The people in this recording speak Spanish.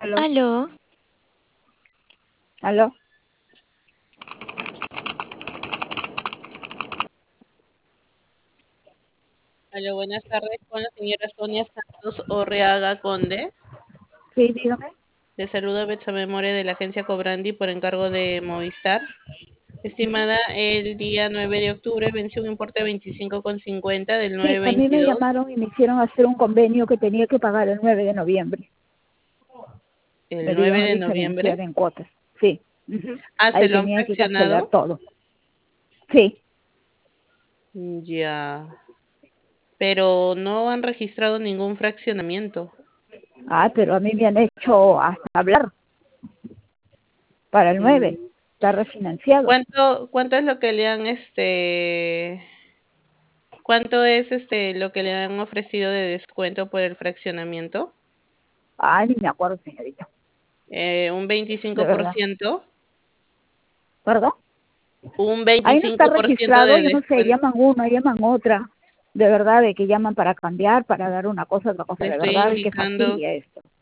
Aló, Aló, aló. Hola, buenas tardes con la señora Sonia Santos Orreaga Conde. Sí, dígame. Le saluda Betsabe More de la agencia Cobrandi por encargo de Movistar. Estimada, el día 9 de octubre venció un importe de 25,50 del Sí, a mí me 922, llamaron y me hicieron hacer un convenio que tenía que pagar el 9 de noviembre. el Me lo 9 iban a de noviembre. diferenciar en cuotas. Sí. Ujú. Se Ahí lo han tenía que cancelar fraccionado. todo. Sí. Ya, pero no han registrado ningún fraccionamiento. Pero a mí me han hecho hasta hablar para el 9. Mm, Está refinanciado. ¿Cuánto es lo que le han cuánto es lo que le han ofrecido de descuento por el fraccionamiento? Ni me acuerdo, señorita. Un De verdad. 25%, ¿Perdón? un Ahí no está 25% registrado, de yo no sé, descuento. llaman una, llaman otra. De verdad, de que llaman para cambiar, para dar una cosa, otra cosa. Le De estoy verdad, de que indicando, fastidia esto.